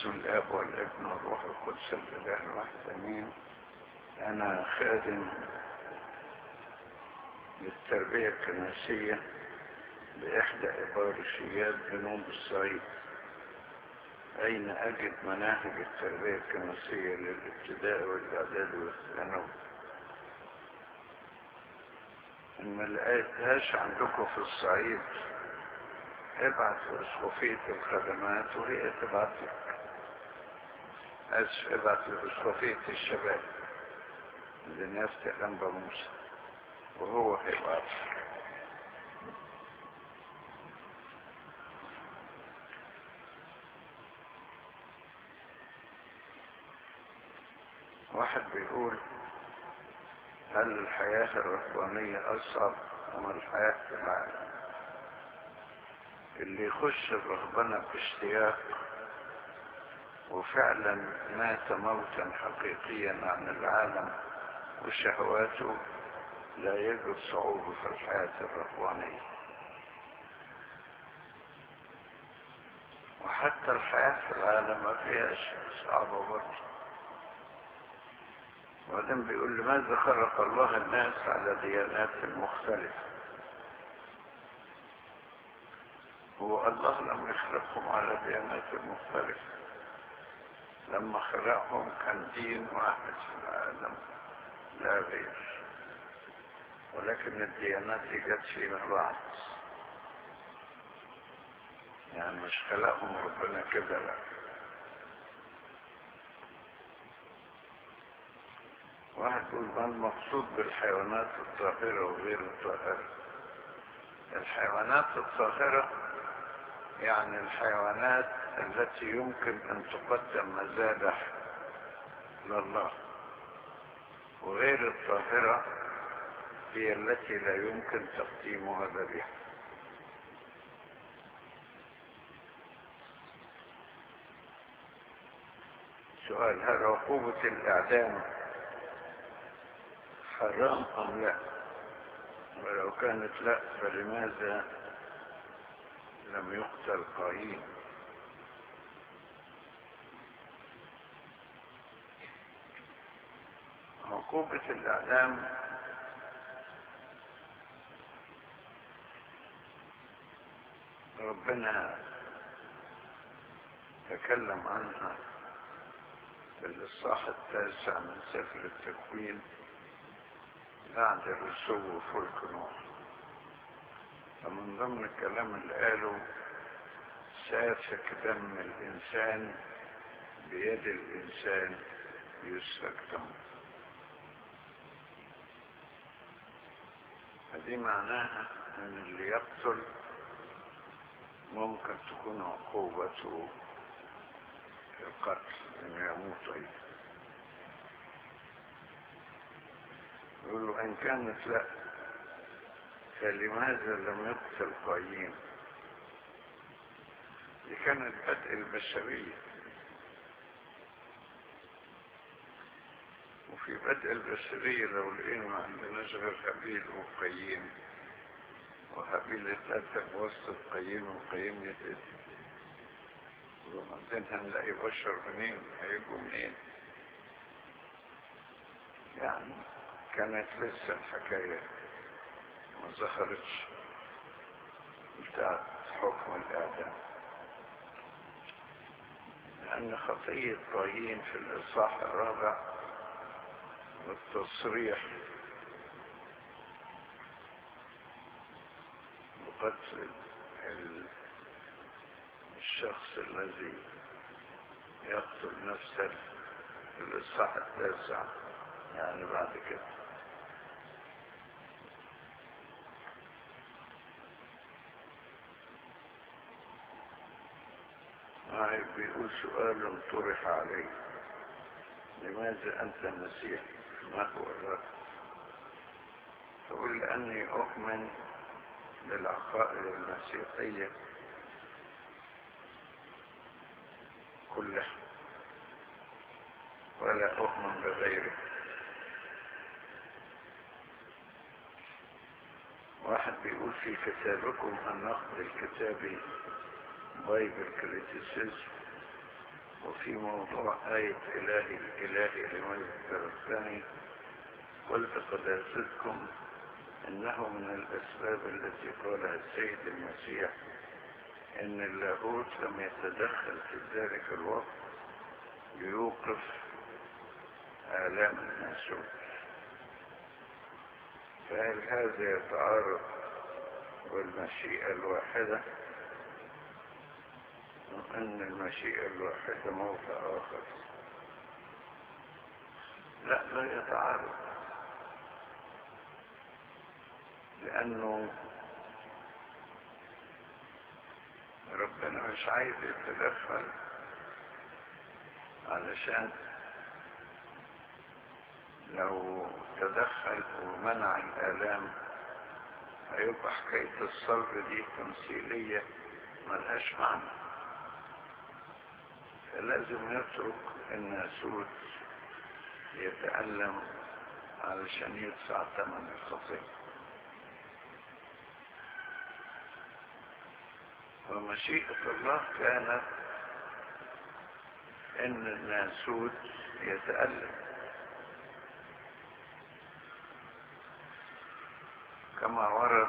باسم الاب والابن والروح القدس الاله الواحد امين. انا خادم للتربيه الكنسيه باحدى ابارشيات جنوب الصعيد. اين اجد مناهج التربيه الكنسيه للابتداء والاعداد والثانوي؟ ان ما لقيتهاش عندكم في الصعيد ابعت لاسقفيه الخدمات وهي تبعت لك. ابعت لاسقفيه الشباب لنيافة الانبا موسى وهو هيبعت لك. واحد بيقول: هل الحياة الرهبانية أصعب أم الحياة في العالم؟ اللي يخش الرهبنة باشتياق وفعلا مات موتا حقيقيا عن العالم وشهواته لا يجد صعوبة في الحياة الرهبانية. وحتى الحياة في العالم ما فيهاش صعبة برضه. وبعدين بيقول: لماذا خلق الله الناس على ديانات مختلفة؟ هو الله لم يخلقهم على ديانات مختلفة، لما خلقهم كان دين واحد في العالم لا غير، ولكن الديانات دي جت فيما بعد، يعني مش خلقهم ربنا كده، لا. واحد يقول: ما المقصود بالحيوانات الطاهرة وغير الطاهرة؟ الحيوانات الطاهرة يعني الحيوانات التي يمكن أن تقدم مذابح لله، وغير الطاهرة هي التي لا يمكن تقديمها ذبيحة. سؤال: هل عقوبة الإعدام حرام أم لا؟ ولو كانت لا فلماذا لم يقتل قايين؟ عقوبة الإعدام ربنا تكلم عنها في الإصحاح 9 من سفر التكوين بعد الرسو وفلك نوح. فمن ضمن الكلام اللي قاله: سافك دم الإنسان بيد الإنسان يسفك دمه. هذه معناها ان اللي يقتل ممكن تكون عقوبته القتل، انه يموت ايضا. يقول له: ان كانت لا فلماذا لم يقتل قايين؟ دي كانت بدء البشرية، وفي بدء البشرية لو لقينا ما عندناش غير هابيل وقايين، وهابيل اتقتل بواسطة قايين وقايين يتقتل، وبعدين هنلاقي بشر منين؟ هيجوا منين؟ يعني كانت لسه الحكاية ما ظهرتش بتاعت حكم الإعدام، لأن خطية قايين في الإصحاح 4 والتصريح بقتل الشخص الذي يقتل نفسه في الإصحاح 9، يعني بعد كده. بيقول: سؤال طرح عليه: لماذا أنت مسيحي؟ ما هو الرد؟ تقول: لأني أؤمن بالعقائد المسيحية كلها ولا أؤمن بغيره. واحد بيقول: في كتابكم النقد الكتابي بايبل كريتيسيزم وفي موضوع آية إلهي إلهي لمن تركتني قلت قد أرسلتكم إنه من الأسباب التي قالها السيد المسيح إن اللاهوت لم يتدخل في ذلك الوقت ليوقف آلام الناسوت. فهل هذا يتعارض والمشيئة الواحدة وأن المشيئة الواحدة موضع آخر؟ لا، لا يتعارض، لأنه ربنا مش عايز يتدخل علشان لو تدخل ومنع الآلام هيبقى حكاية الصلب دي تمثيلية ملهاش معنى. فلازم يترك الناسوت يتألم علشان يدفع ثمن الخطية. ومشيئة الله كانت ان الناسوت يتألم كما ورد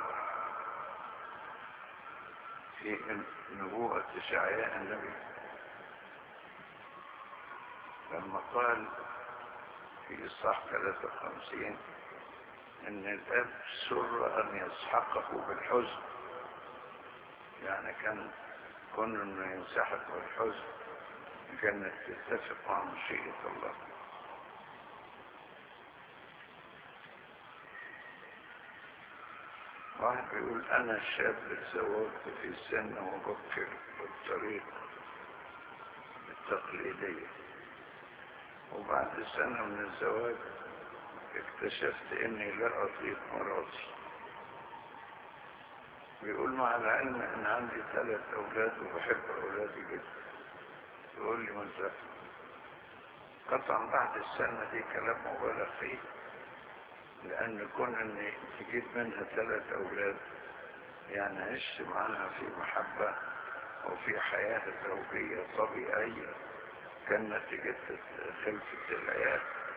في نبوءة إشعياء النبي لما قال في إصحاح 53 ان الاب سر ان يسحقه بالحزن، يعني كان كون انه ينسحق بالحزن كانت تتفق مع مشيئة الله. واحد بيقول انا شاب تزوجت في السن وبكر بالطريق التقليدية، وبعد سنة من الزواج اكتشفت اني لا اطيق مراتي. بيقول مع العلم ان عندي 3 اولاد وبحب اولادي جدا. يقول لي مزاح قطعا بعد السنة دي كلام مبالغ فيه، لان كون اني تجيب منها 3 اولاد يعني عشت معاها في محبة وفي حياة زوجية طبيعية كان نتيجة خلفة العيال.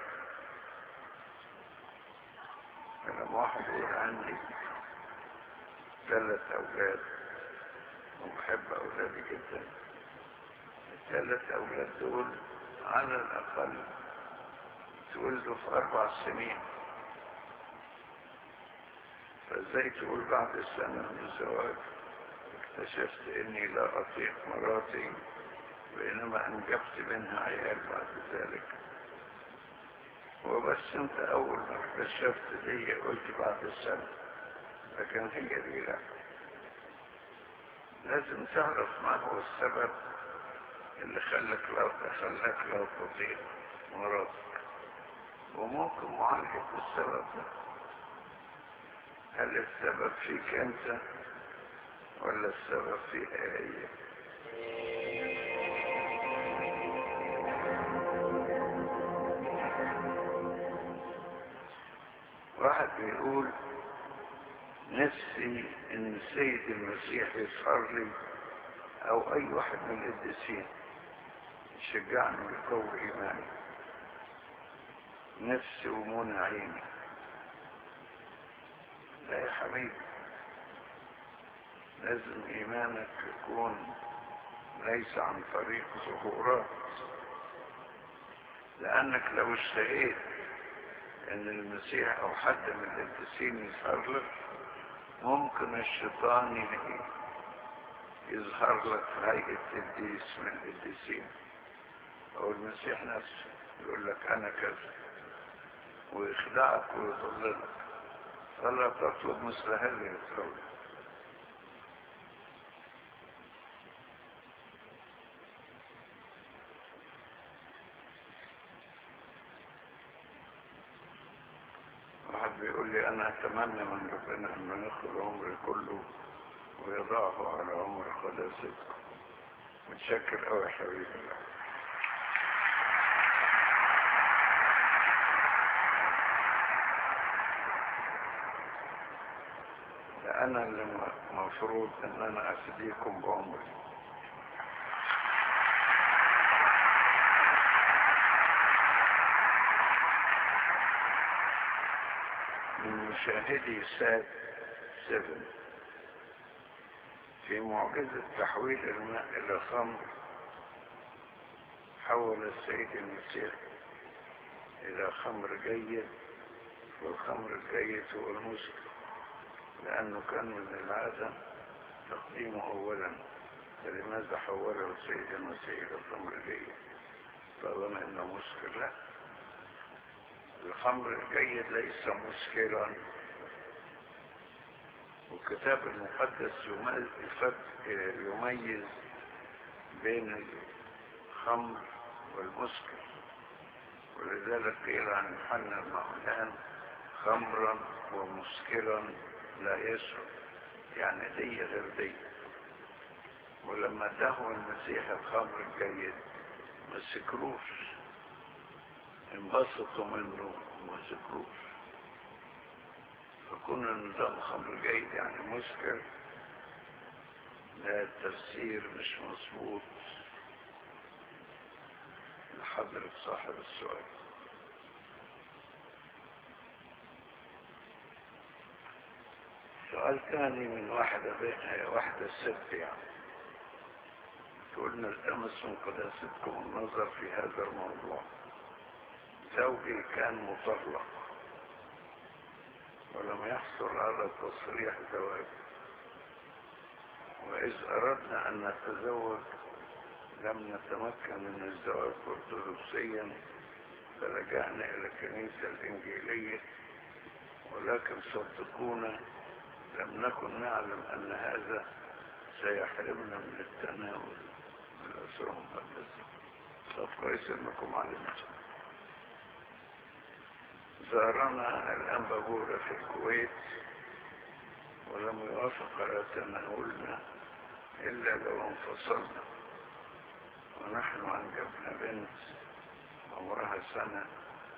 فلما واحد يقول عندي 3 اولاد وبحب اولادي جدا، ال3 اولاد دول على الاقل تولدوا في 4 سنين، فازاي تقول بعد السنة من الزواج اكتشفت اني لا اطيق مراتي بينما انجبت منها عيال بعد ذلك؟ وبس انت اول ما اكتشفت دي قلت بعد السنة، لكن هي دي لا. لازم تعرف ما هو السبب اللي خلاك لا تطيق مراتك، وممكن معالجة السبب ده. هل السبب فيك انت ولا السبب فيها هي؟ واحد بيقول نفسي ان السيد المسيح يظهر لي او اي واحد من القديسين يشجعني ويقوي ايماني. نفسي ومنى عيني. لا يا حبيبي، لازم ايمانك يكون ليس عن طريق ظهورات، لانك لو اشتهيت ان المسيح او حد من القديسين يظهر لك ممكن الشيطان يظهر لك في هيئة قديس من القديسين، او المسيح نفسه يقول لك انا كذا ويخدعك ويضللك. فلا تطلب مثل هذه الطلب. واحد بيقول لي انا اتمنى من ربنا ان ياخذ عمري كله ويضعه على عمر قداستكم. متشكر قوي يا حبيبي الله. انا اللي مفروض ان انا افديكم بعمري. مشاهدي سات 7 في معجزة تحويل الماء إلى خمر حول السيد المسيح إلى خمر جيد، والخمر الجيد هو المسكر، لأنه كان من العادة تقديمه أولا، فلماذا حوله السيد المسيح إلى خمر جيد طالما إنه مسكر؟ لا، الخمر الجيد ليس مسكرا، والكتاب المقدس يميز بين الخمر والمسكر، ولذلك قيل عن يوحنا المعمدان خمرا ومسكرا لا يشرب، يعني دي غير دي. ولما اداه المسيح الخمر الجيد ما سكروش، انبسطوا منه وما سكروش. فكون النظام خمر جيد يعني مسكر، ده التفسير مش مظبوط لحضرة صاحب السؤال. سؤال ثاني من واحدة ست يعني تقول: نلتمس من قداستكم النظر في هذا الموضوع. زوجي كان مطلق ولم يحصل على تصريح زواج، وإذ أردنا أن نتزوج لم نتمكن من الزواج أرثوذكسيا، فلجأنا إلى الكنيسة الإنجيلية، ولكن صدقونا لم نكن نعلم أن هذا سيحرمنا من التناول من الأسرة المقدسة. طب كويس إنكم علمتم. زارنا الأنبا بورا في الكويت ولم يوافق على تناولنا إلا لو انفصلنا، ونحن أنجبنا بنت عمرها سنة،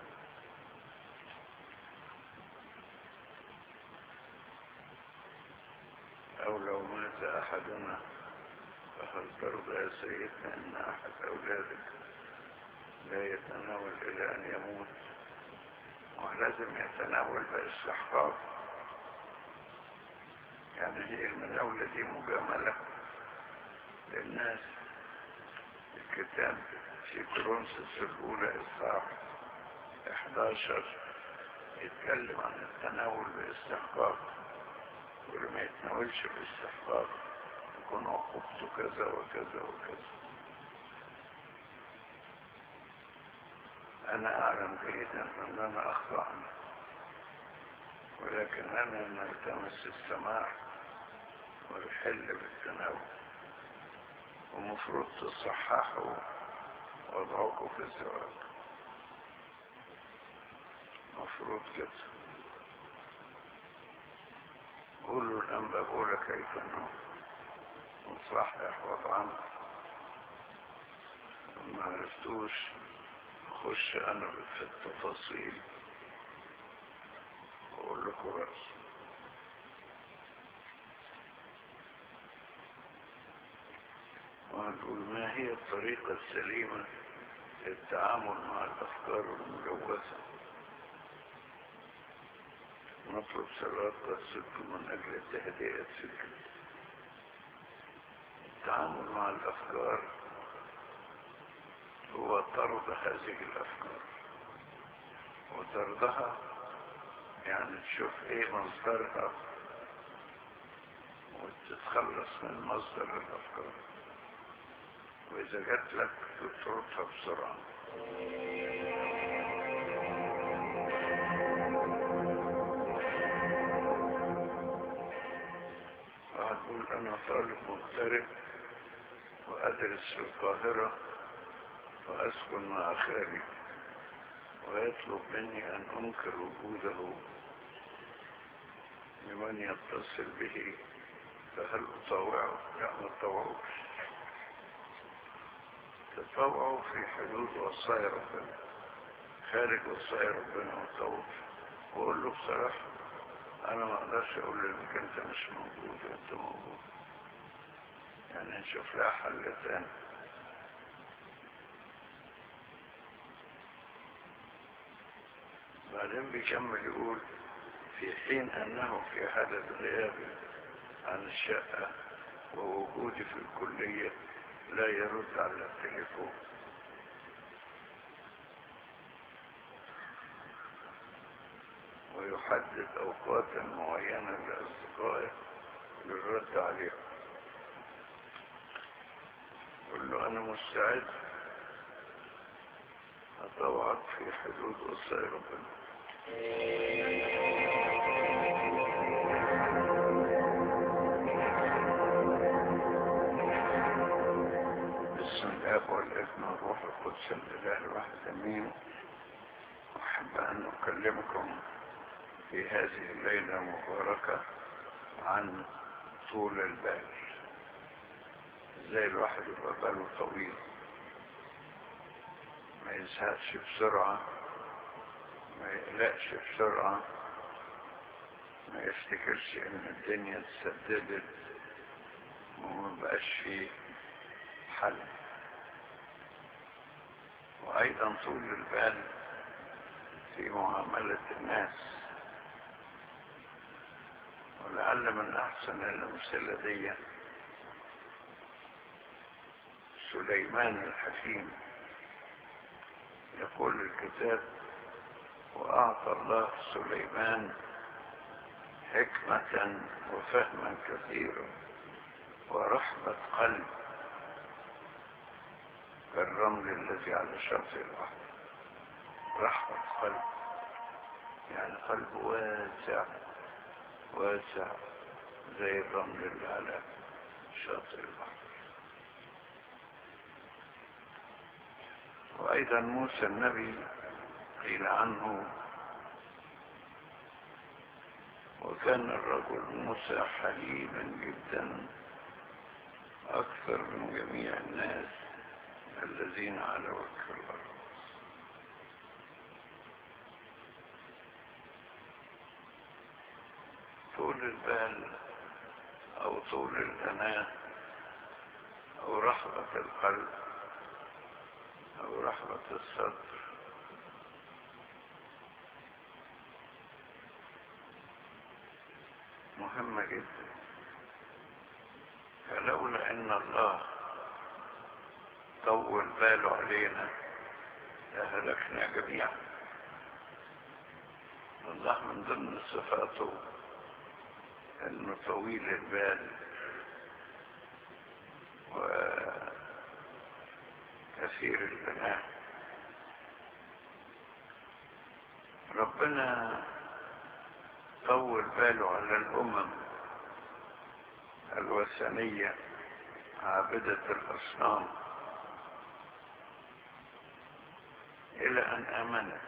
أو لو مات أحدنا فهل ترضى يا سيدنا أن أحد أولادك لا يتناول إلى أن يموت؟ ولازم يتناول باستحقاق، يعني هي المناولة دي مجاملة للناس. الكتاب في كورنثوس الأولى إصحاح 11 يتكلم عن التناول باستحقاق، واللي ما يتناولش باستحقاق يكون عقوبته كذا وكذا وكذا. أنا أعلم جيدا أننا أخطأنا، ولكننا نلتمس السماح والحل بالتناول، ومفروض تصححوا وضعكم في الزواج، مفروض كده. قولوا الأنبا بولا كيف نصحح وضعنا، ما عرفتوش خش أنا في التفاصيل وأقول لكم رأسي. وهنقول: ما هي الطريقة السليمة للتعامل مع الأفكار الملوثة؟ نطلب صلاة قدسكم من أجل تهدئة فكر. التعامل مع الأفكار هو طرد هذه الأفكار، وطردها يعني تشوف ايه مصدرها وتتخلص من مصدر الأفكار، وإذا جات لك تطردها بسرعة. وهتقول: أنا طالب مغترب وأدرس في القاهرة وأسكن مع خالي، ويطلب مني أن أنكر وجوده لمن يتصل به، فهل أطوعه؟ لا، ما أطوعوش. تطوعوا في حدود وصايا ربنا، خارج وصايا ربنا ما تطوعوش. وأقول له بصراحة أنا ما أقدرش أقول لك أنت مش موجود، أنت موجود، يعني نشوف لها حل تاني. بعدين بيكمل يقول: في حين أنه في حالة غيابي عن الشقة ووجودي في الكلية لا يرد على التليفون، ويحدد أوقات معينة لأصدقائه للرد عليهم. قل له أنا مستعد أطوعك في حدود وصايا ربنا. بسم الله والابن والروح القدس الإله الواحد آمين. أحب أن أكلمكم في هذه الليلة المباركة عن طول البال. ازاي الواحد يبقى باله طويل، ما يزهقش بسرعة، ما يقلقش بسرعة، ما يفتكرش ان الدنيا اتسددت وما بقاش فيه حل. وايضا طول البال في معاملة الناس. ولعل من احسن الامثلة دي سليمان الحكيم. يقول الكتاب: واعطى الله سليمان حكمة وفهما كثيرا ورحمة قلب كالرمل الذي على شاطئ البحر. رحمة قلب يعني قلب واسع واسع زي الرمل اللي على شاطئ البحر. وأيضا موسى النبي قيل عنه: وكان الرجل موسى حليما جدا أكثر من جميع الناس الذين على وجه الأرض. طول البال أو طول الأناة أو رحمة القلب أو رحمة الصدر مهمة جدا. فلولا ان الله طول باله علينا لهلكنا جميعا. الله من ضمن صفاته انه طويل البال وكثير البناء. ربنا طول باله على الامم الوثنية عابدة الأصنام إلى أن آمنت،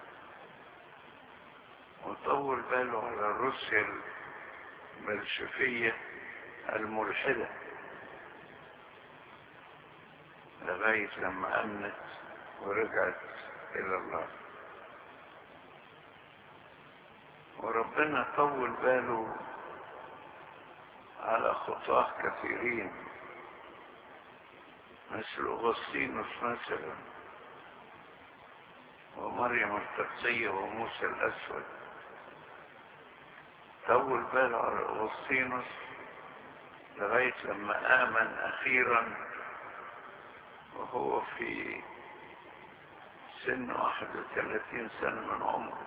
وطول باله على روسيا البلشفية الملحدة لغاية لما أمنت ورجعت إلى الله. وربنا طول باله على خطاه كثيرين مثل أغسطينوس مثلا ومريم القبطية وموسى الأسود. طول باله على أغسطينوس لغاية لما آمن أخيرا وهو في سن 31 سنة من عمره.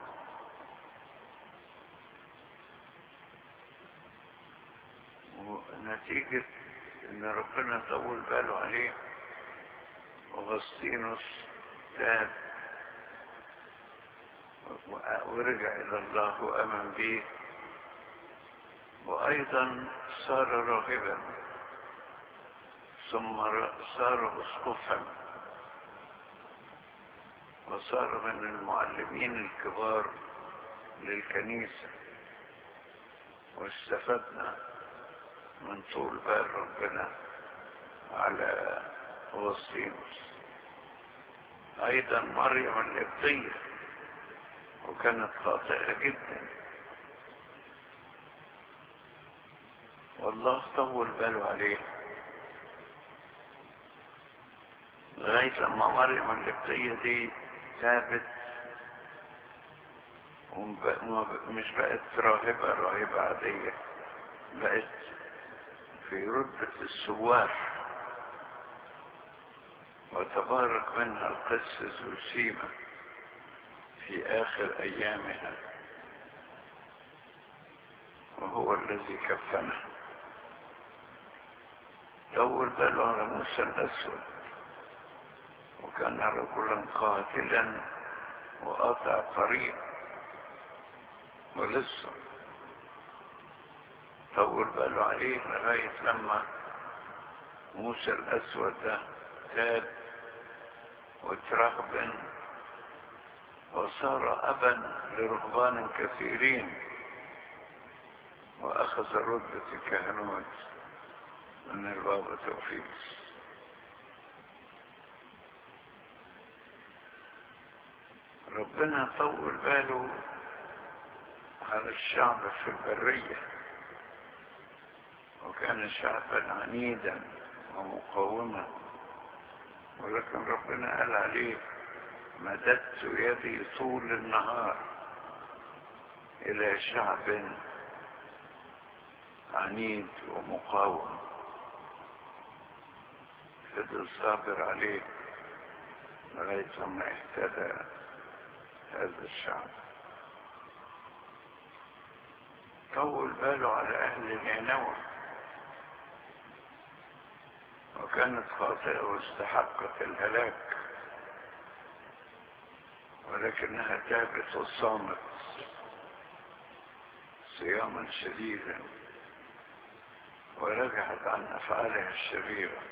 ونتيجة ان ربنا طول باله عليه أغسطينوس تاب ورجع الى الله وامن به، وايضا صار راهبا ثم صار اسقفا وصار من المعلمين الكبار للكنيسة. واستفدنا من طول بال ربنا على أغسطينوس. أيضا مريم القبطية وكانت خاطئة جدا، والله طول باله عليه لغاية لما مريم القبطية دي تابت مش بقت راهبة عادية، بقت في رتبة السواح. وتبارك منها القس زوسيمة في آخر أيامها، وهو الذي كفنها. طول باله على موسى الأسود، وكان رجلا قاتلا وقاطع طريق، ولسه طول باله عليه لغاية لما موسى الأسود ده تاب وترهبن وصار أبا لرهبان كثيرين، وأخذ رتبة الكهنوت من البابا توفيق. ربنا طول باله على الشعب في البرية، وكان شعبا عنيدا ومقاوما، ولكن ربنا قال عليه: مددت يدي طول النهار إلى شعب عنيد ومقاوم. فضل صابر عليه لغاية لما اهتدى هذا الشعب. طول باله على أهل نينوى، وكانت خاطئة واستحقت الهلاك، ولكنها تابت وصامت صياما شديدا، ورجعت عن أفعالها الشريرة.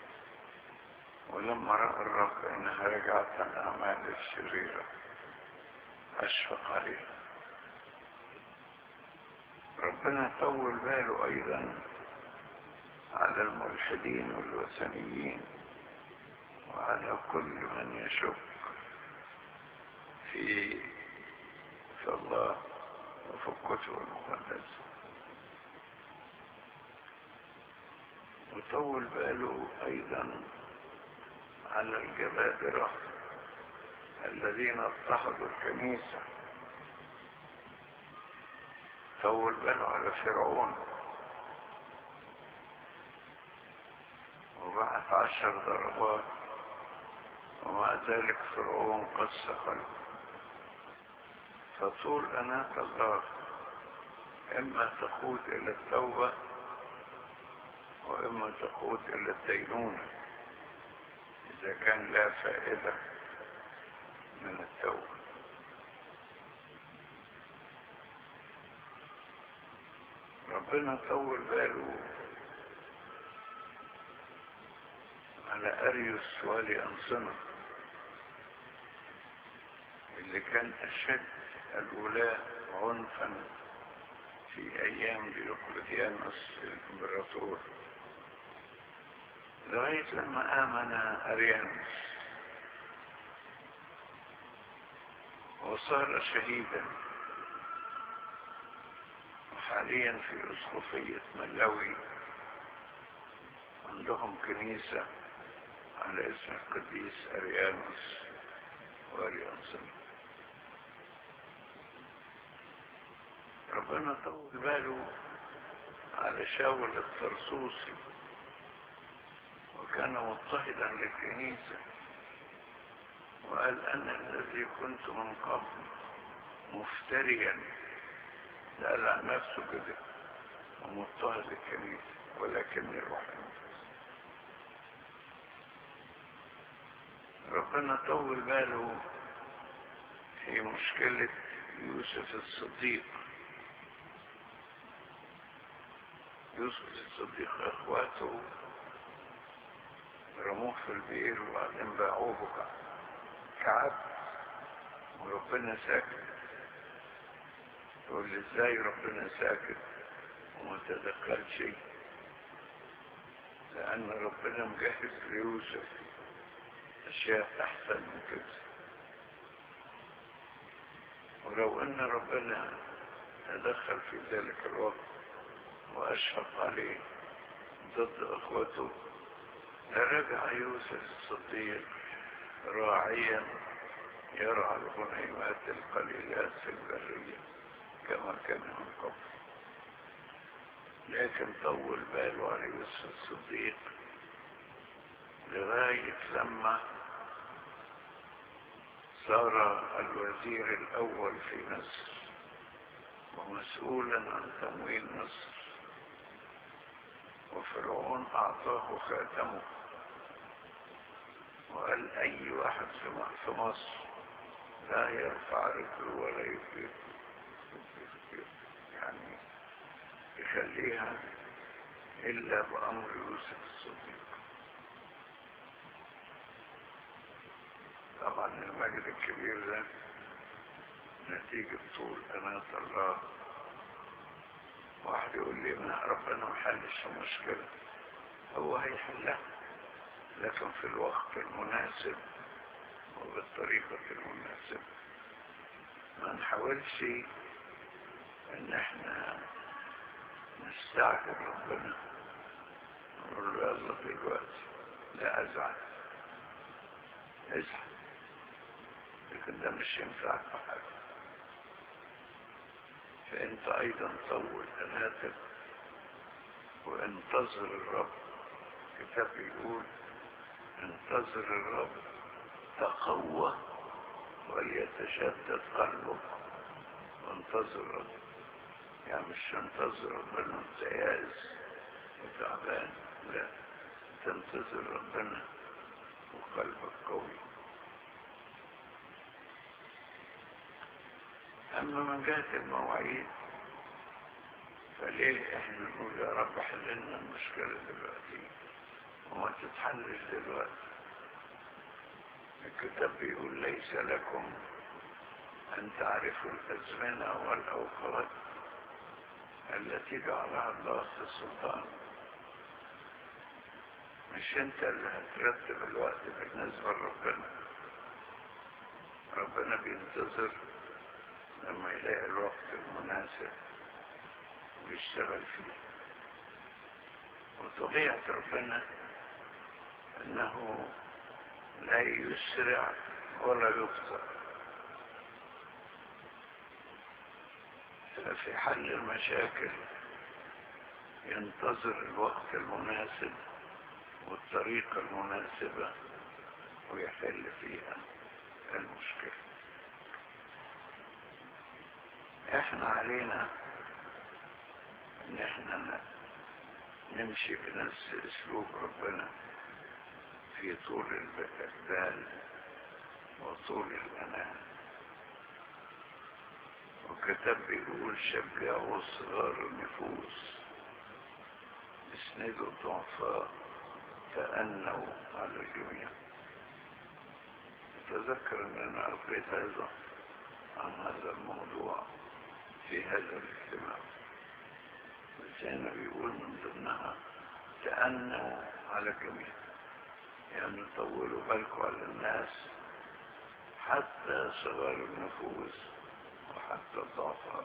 ولما رأى الرب إنها رجعت عن أعمالها الشريرة أشفق عليها. ربنا طول باله أيضا على الملحدين والوثنيين، وعلى كل من يشك في الله وفي الكتب المقدسة. وطول باله أيضا على الجبابرة الذين اضطهدوا الكنيسة. طول باله على فرعون، وبعت 10 ضربات، ومع ذلك فرعون قسى قلبه. فطول أناة الله إما تقود إلى التوبة، وإما تقود إلى الدينونة إذا كان لا فائدة من التوبة. ربنا طول باله على أريوس والي أنصنة، اللي كان أشد الولاة عنفا في أيام ديوقلتيانوس الإمبراطور، لغاية لما آمن أريانوس وصار شهيدا، وحاليا في أسقفية ملاوي عندهم كنيسة على اسم القديس أريانوس والي أنصنة. ربنا طول باله على شاول الطرسوسي، وكان مضطهدا للكنيسة، وقال: أنا الذي كنت من قبل مفتريا، قال عن نفسه كده، ومضطهد الكنيسة، ولكني رحمت. ربنا طول باله في مشكلة يوسف الصديق. يوسف الصديق اخواته رموه في البئر وبعدين باعوه كعبد، وربنا ساكت. تقول لي ازاي ربنا ساكت وما تدخلش؟ لأن ربنا مجهز ليوسف أشياء أحسن من كده. ولو أن ربنا تدخل في ذلك الوقت وأشفق عليه ضد أخوته، لرجع يوسف الصديق راعيا يرعى الغنيمات القليلات في البرية كما كان من قبل. لكن طول باله على يوسف الصديق لغاية لما صار الوزير الأول في مصر ومسؤولا عن تمويل مصر، وفرعون أعطاه خاتمه وقال أي واحد في مصر لا يرفع رجله ولا يفيد يعني يخليها إلا بأمر يوسف الصديق. طبعا المجد الكبير ده نتيجة طول أناة الله. واحد يقول لي ما ربنا ما حلش المشكلة، هو هيحلها لكن في الوقت المناسب وبالطريقة المناسبة. ما نحاولش ان احنا نستعجل ربنا نقول له يلا دلوقتي، لا ازعل لكن ده مش ينفعك بحاجة. فانت ايضا طول اناتك وانتظر الرب. الكتاب يقول انتظر الرب تقوى وليتشدد قلبك وانتظر الرب. يعني مش تنتظر ربنا وانت يائس وتعبان، لا، تنتظر ربنا وقلبك قوي. اما من جهة المواعيد فليه احنا نقول يا رب حل لنا المشكلة دلوقتي وما تتحلش دلوقتي؟ الكتاب بيقول ليس لكم ان تعرفوا الازمنة والاوقات التي جعلها الله في السلطان. مش انت اللي هترتب الوقت بالنسبة لربنا. ربنا بينتظر لما يلاقي الوقت المناسب ويشتغل فيه. وطبيعة ربنا انه لا يسرع ولا يبطئ. ففي حل المشاكل ينتظر الوقت المناسب والطريقة المناسبة ويحل فيها المشكلة. احنا علينا ان احنا نمشي بنفس اسلوب ربنا في طول البال وطول الأنام. وكتب بيقول شجعوا صغار النفوس، اسندوا الضعفاء، تأنوا على الجميع. أتذكر أن أنا قريت أيضا عن هذا الموضوع في هذا الاجتماع، بس هنا بيقول من ضمنها تأنوا على الجميع، يعني طولوا بالكم على الناس حتى صغار النفوس وحتى الضعفاء.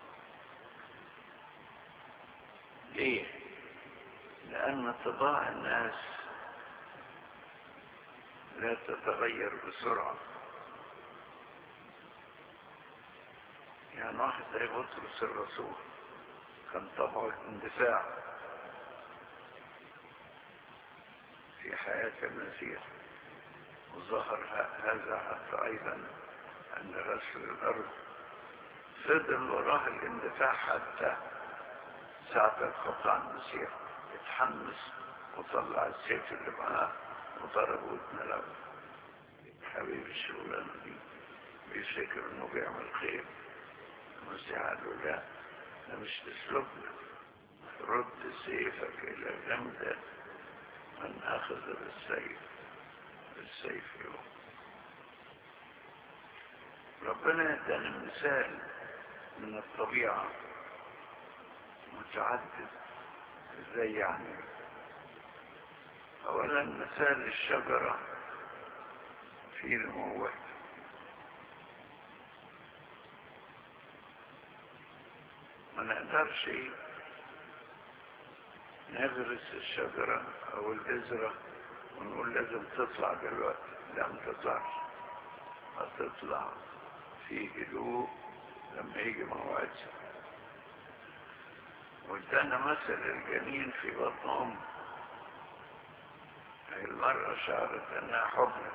ليه؟ لأن طباع الناس لا تتغير بسرعة. يعني واحد زي بطرس الرسول كان طبعه اندفاع في حياة المسيح، وظهر هذا حتى أيضا أن رسل الأرض فضل وراه الاندفاع حتى ساعة القطع المسيح اتحمس وطلع السيف اللي معاه وضربه واتنلعه. حبيب الشغلانة دي بيفكر انه بيعمل خير. المسيح قال له لا، ده مش اسلوبنا، رد سيفك الى جنبك من اخذ بالسيف يوم. ربنا ادانا مثال من الطبيعة متعدد. ازاي يعني؟ اولا مثال الشجرة في نموها. ما نقدرش نغرس الشجرة او البذرة ونقول لازم تطلع دلوقتي، لا ما تطلعش. هتطلع في هدوء لما يجي موعدها. وادانا مثل الجنين في بطن أمه. المرأة شعرت أنها حبلى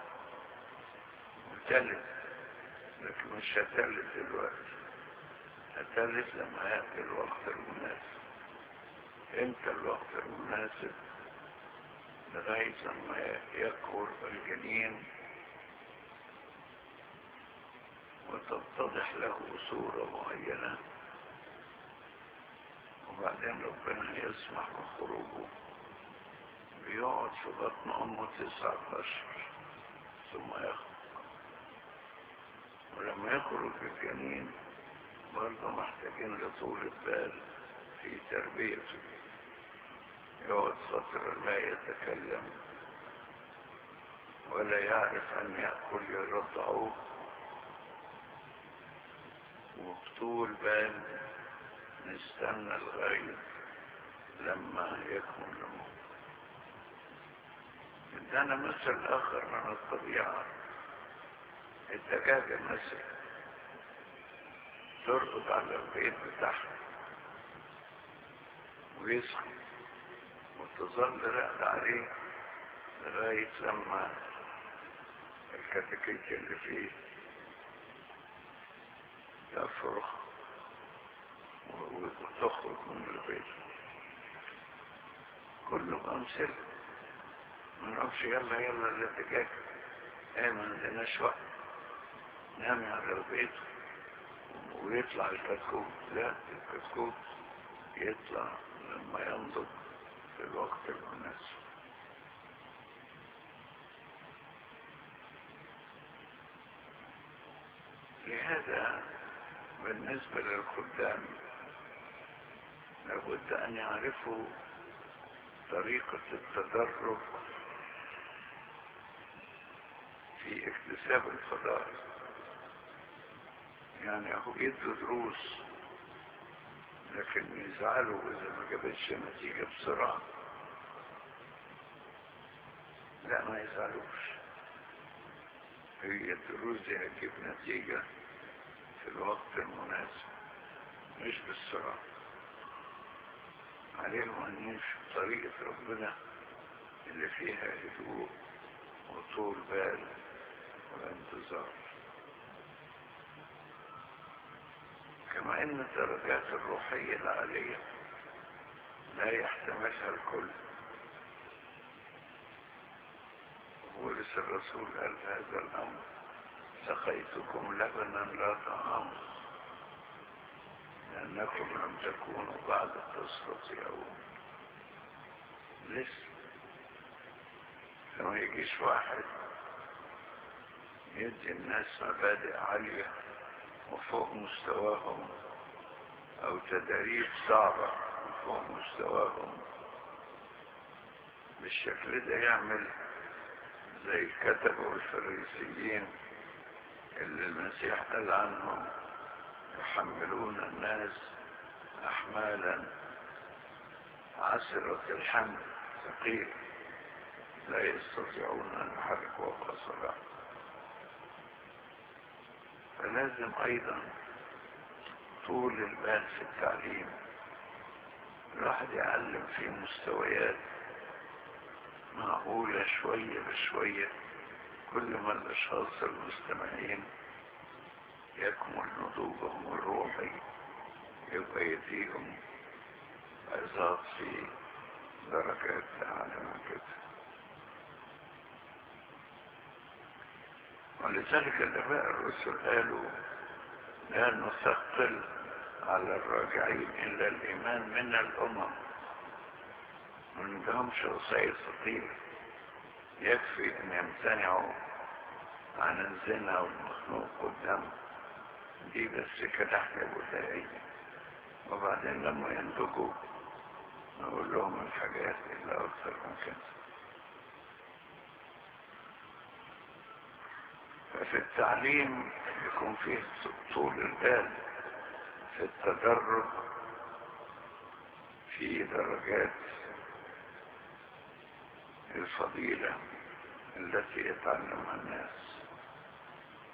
وتلت، لكن مش هتلت دلوقتي، هتلت لما يأتي الوقت المناسب. امتى الوقت المناسب؟ لغاية لما يكبر الجنين وتتضح له صورة معينة، وبعدين ربنا يسمح بخروجه. بيقعد في بطن أمه 9 أشهر ثم يخرج. ولما يخرج الجنين برضه محتاجين لطولة بال في تربيته. يقعد فترة لا يتكلم ولا يعرف أن يأكل يرضعوه، وبطول بال نستنى لغاية لما يكمل الموت. عندنا مثل آخر من الطبيعة. الدجاجة مثل ترقد على البيت بتاعها ويسخن وتظل راقدة عليه لغاية لما الكتاكيت اللي فيه يفرخ وتخرج من البيت. كله أمثلة. ما نقولش يلا يلا للدجاج، ما عندناش وقت، نامي على البيت ويطلع الكتكوت. لا، الكتكوت يطلع لما ينضج في الوقت المناسب. لهذا بالنسبة للخدام لابد أن يعرفوا طريقة التدرج في اكتساب الفضائل. يعني هو يدوا دروس، لكن يزعلوا إذا ما جابتش نتيجة بسرعة. لا، ما يزعلوش. هي الدروس دي هتجيب نتيجة في الوقت المناسب مش بالسرعة. عليهم أن يمشوا طريقة ربنا اللي فيها هدوء وطول بال وانتظار. كما ان الدرجات الروحية العالية لا يحتملها الكل. بولس الرسول قال هذا الامر: سقيتكم لبنا لا طعام، لانكم لم تكونوا بعد تستطيعون. لسه لما يجيش واحد يدي الناس مبادئ عالية وفوق مستواهم، او تدريب صعبة وفوق مستواهم، بالشكل ده يعمل زي الكتبة والفريسيين اللي المسيح قال عنهم: يحملون الناس أحمالا عسرة الحمل ثقيل لا يستطيعون أن يحركوا أصابعهم. فلازم أيضا طول البال في التعليم. الواحد يعلم في مستويات معقولة شوية بشوية، كل ما الأشخاص المستمعين يكمل نضوجهم الروحي يبقى يديهم عظات في درجات أعلى من كده. ولذلك الآباء الرسل قالوا: لا نثقل على الراجعين إلا الإيمان من الأمم. ما عندهمش وسائل ثقيلة، يكفي أن يمتنعوا عن الزنا والمخنوق والدم، دي بس كده حاجة بدائية. وبعدين لما ينتجوا نقول لهم الحاجات اللي أكثر من كده. ففي التعليم يكون فيه طول البال، في التدرج في درجات الفضيلة التي يتعلمها الناس.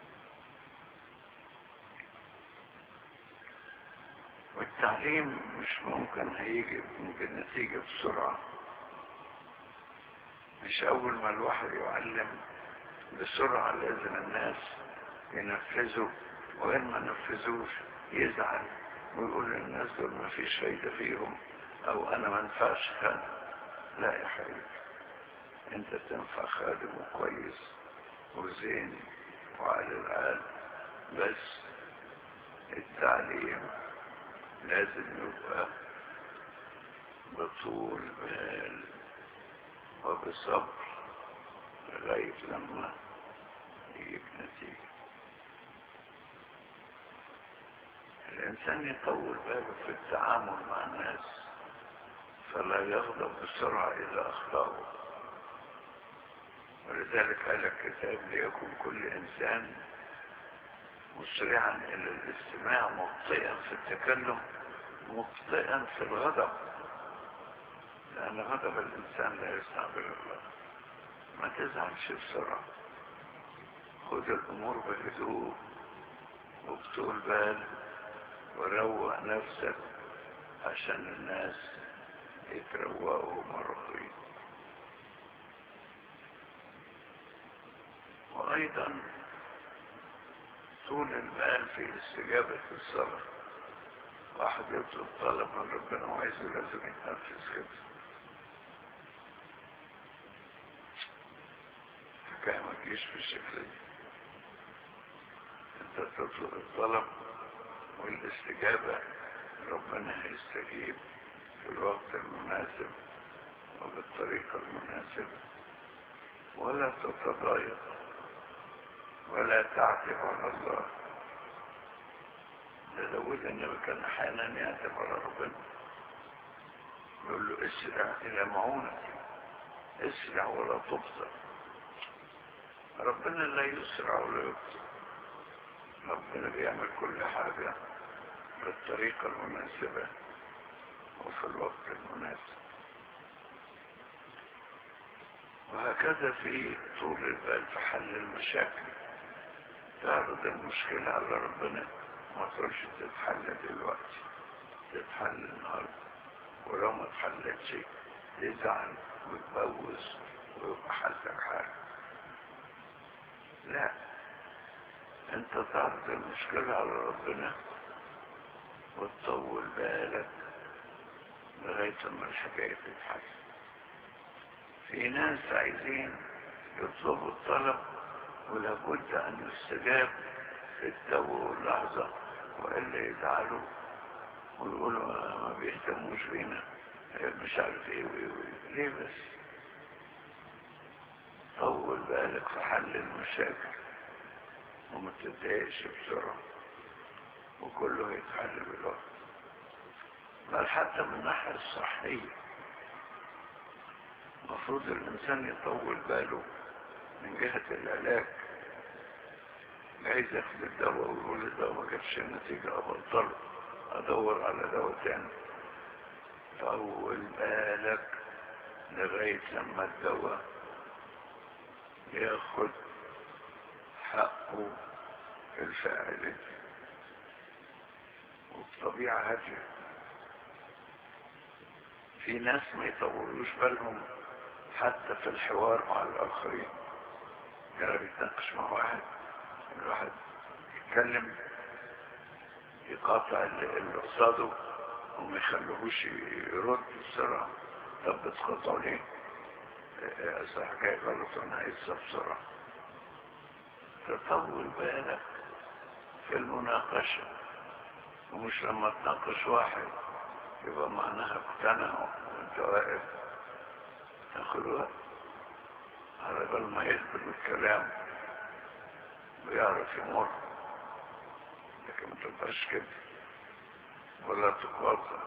التعليم مش ممكن هيجي بالنتيجة بسرعة. مش أول ما الواحد يعلم بسرعة لازم الناس ينفذوا، وإن ما نفذوش يزعل ويقول للناس دول ما فيش فايدة فيهم، أو أنا ما انفعش خادم. لا يا حبيبي، أنت تنفع خادم وكويس وزين وعلى العال، بس التعليم لازم يبقى بطول بال وبصبر لغاية لما يجيب نتيجة. الإنسان يطول باله في التعامل مع الناس، فلا يغضب بسرعة إذا أخطأوا. ولذلك قال الكتاب: ليكن كل إنسان مسرعا إلى الاستماع، مبطئا في التكلم، مبطئا في الغضب، لأن غضب الإنسان لا يستقبل الله. ما تزعلش بسرعة، خذ الأمور بهدوء وبطول بال، وروق نفسك عشان الناس يتروقوا مرضين. وأيضا طول البال في استجابة الصلاة. واحد يطلب طلب من ربنا وعايزه لازم يتنفذ كده. حكاية ما تجيش بالشكل ده. انت تطلب الطلب والاستجابة، ربنا هيستجيب في الوقت المناسب وبالطريقة المناسبة. ولا تتضايق ولا تعتب على الله. ده داود النبي كان احيانا يعتب على ربنا، يقول له: اسرع الى معونتي، اسرع ولا تبطأ. ربنا لا يسرع ولا يبطأ، ربنا بيعمل كل حاجة بالطريقة المناسبة وفي الوقت المناسب. وهكذا في طول البال في حل المشاكل. تعرض المشكلة على ربنا، ما تقولش تتحل دلوقتي، تتحل النهارده، ولو ما اتحلتش تزعل وتبوظ ويبقى حالتك حاجة. لا، انت تعرض المشكلة على ربنا وتطول بالك لغاية ما الحكاية تتحل. في ناس عايزين يطلبوا الطلب ولابد ان يستجاب في التو واللحظة، وإلا يزعلوا ويقولوا ما بيهتموش بينا، مش عارف ايه ليه. بس طول بالك في حل المشاكل وما تتضايقش بسرعة، وكله هيتحل بالوقت. بل حتى من الناحية الصحية المفروض الإنسان يطول باله من جهة العلاج. عايز ياخد الدواء ويقول الدواء ما جابش النتيجة، أبطله أدور على دواء تاني. طول بالك لغاية لما الدواء ياخد حقه الفاعل. والطبيعة هادية. في ناس ما يطولوش بالهم حتى في الحوار مع الآخرين. يعني بيتناقش مع واحد، الواحد يتكلم يقاطع اللي قصاده وما يخلوهوش يرد بسرعة. طب بتقاطعوا ليه؟ أصل حكاية غلط وأنا عايزها بسرعة. تطول بالك في المناقشة، ومش لما تناقش واحد يبقى معناها اقتنع وانت واقف تاخد وقت على بال ما يثبت الكلام ويعرف يمر. لكن ما تبقاش كده ولا تقاطع.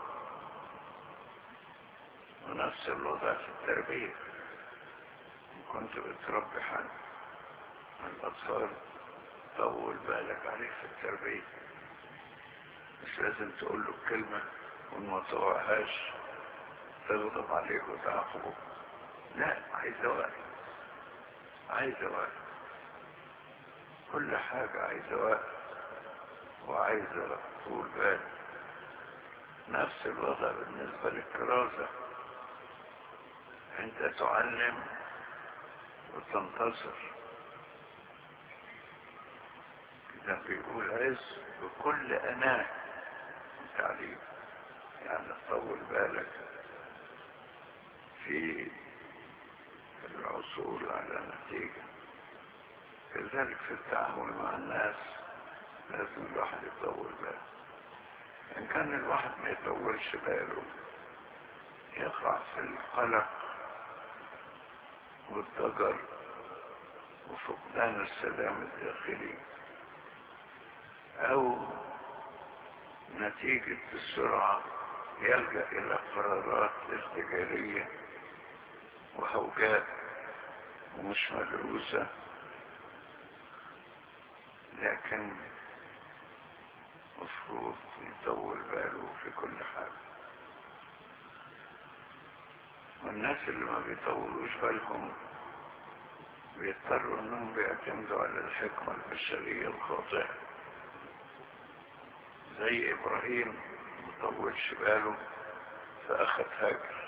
ونفس الوضع في التربية. كنت بتربي حد من الأطفال، طول بالك عليه في التربية. مش لازم تقول له الكلمة وما توعهاش تغضب عليه وتعاقبه. لا، عايزة وقت، عايزة وقت. كل حاجة عايزة وقت وعايزة طول بال. نفس الوضع بالنسبة للكرازة. انت تعلم وتنتصر. كده بيقول عز بكل أناة تعليم، يعني تطول بالك في العثور على نتيجة. كذلك في التعامل مع الناس لازم الواحد يطول باله. إن كان الواحد ما يطولش باله يقع في القلق والضجر وفقدان السلام الداخلي، أو نتيجة السرعة يلجأ إلى قرارات ارتجالية وهوجات ومش مدروسة. لكن مفروض يطول باله في كل حاجة. والناس اللي ما بيطولوش بالهم بيضطروا انهم بيعتمدوا على الحكمة البشرية الخاطئة، زي ابراهيم مطولش باله فاخذ هاجر.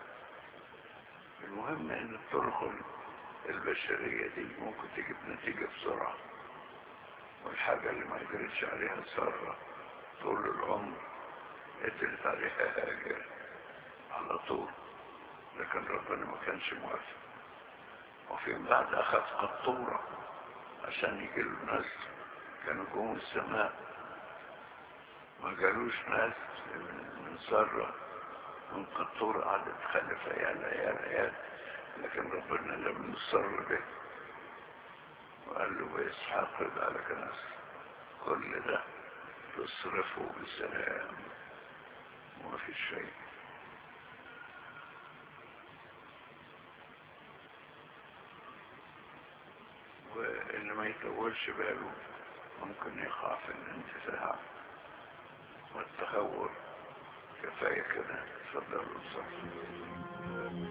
المهم ان الطرق البشرية دي ممكن تجيب نتيجة بسرعة، والحاجة اللي ما قدرتش عليها سارة طول العمر قدرت عليها هاجر على طول، لكن ربنا ما كانش موافق. وفيما بعد اخذ قطورة عشان يجيله ناس كانوا جوه السماء، ما جالوش ناس من سارة، من قطورة قعدت تخلف عيال، لكن ربنا لم يصر به وقال له بإسحاق يبقى لك ناس. كل ده تصرفه بسلام وما في شيء. واللي ما يطولش باله ممكن يقع في الانتفاع والتهور. كفاية كده. تفضلوا.